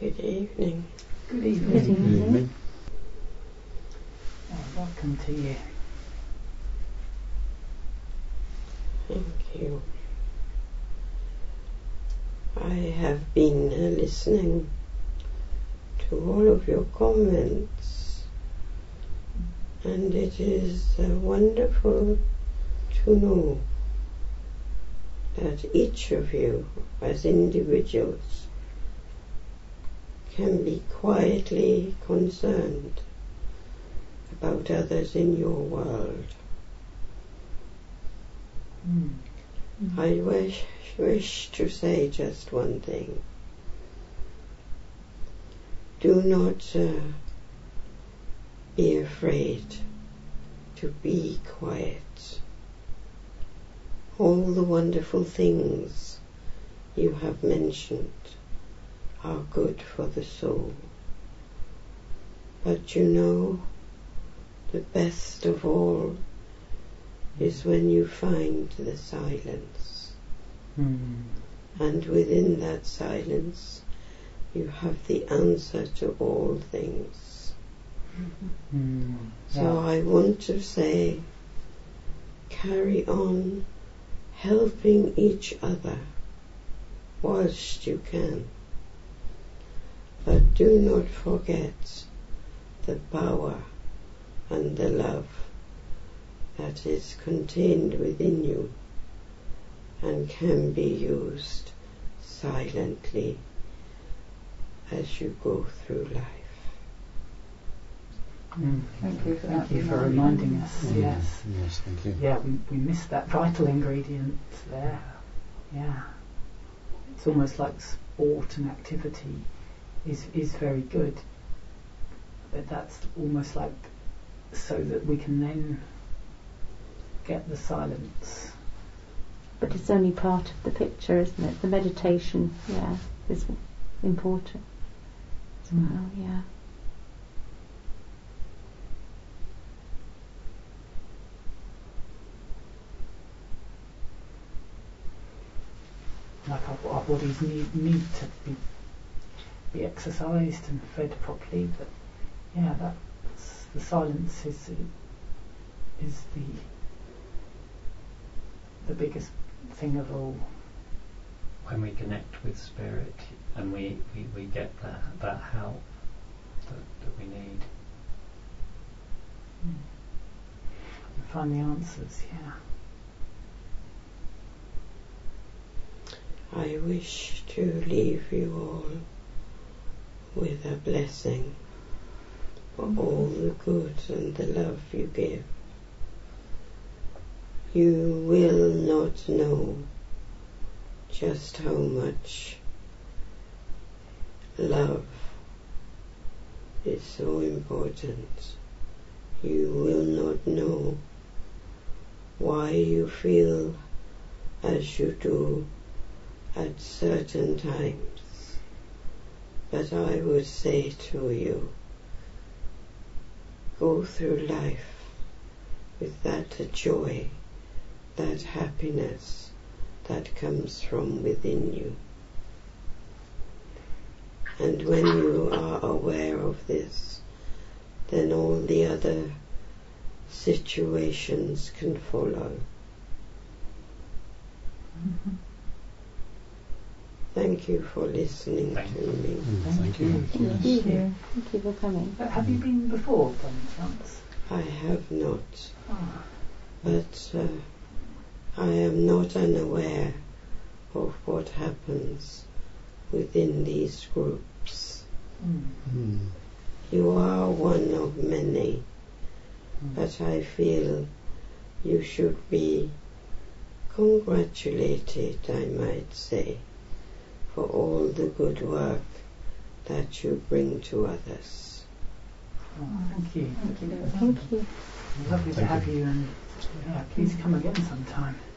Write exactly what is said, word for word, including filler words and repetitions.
Good evening. Good evening. Good evening. Oh, welcome to you. Thank you. I have been uh, listening to all of your comments, and it is uh, wonderful to know that each of you as individuals can be quietly concerned about others in your world. Mm. Mm. I wish, wish to say just one thing. Do not uh, be afraid to be quiet. All the wonderful things you have mentioned are good for the soul. But you know, the best of all is when you find the silence. Mm. And within that silence, you have the answer to all things. Mm. So Yeah. I want to say, carry on helping each other whilst you can. But do not forget the power and the love that is contained within you and can be used silently as you go through life. Mm. Thank you for Thank that you for reminding us. Mm. Yes. Yes, thank you. Yeah, we, we missed that vital ingredient there. Yeah. It's almost like sport and activity is is very good, but that's almost like so that we can then get the silence. But it's only part of the picture, isn't it? The meditation, yeah, is important as Mm. well, yeah. Like our, our bodies need need to be be exercised and fed properly, but yeah, that's the silence is is the the biggest thing of all. When we connect with spirit and we, we, we get that, that help that, that we need. Mm. And find the answers, yeah. I wish to leave you all with a blessing for Mm. all the good and the love you give. You will not know just how much love is so important. You will not know why you feel as you do at certain times. But I would say to you, go through life with that joy, that happiness that comes from within you. And when you are aware of this, then all the other situations can follow. Mm-hmm. Thank you for listening Thank to you. me. Mm, Thank thank you. you. Thank Yes. you. you. Thank you for coming. But have you been before, by any chance? I have not, Ah. but uh, I am not unaware of what happens within these groups. Mm. Mm. You are one of many, Mm. but I feel you should be congratulated, I might say, for all the good work that you bring to others. Oh, thank you. Thank you. Lovely to Thank have you. you, and yeah, please come again sometime.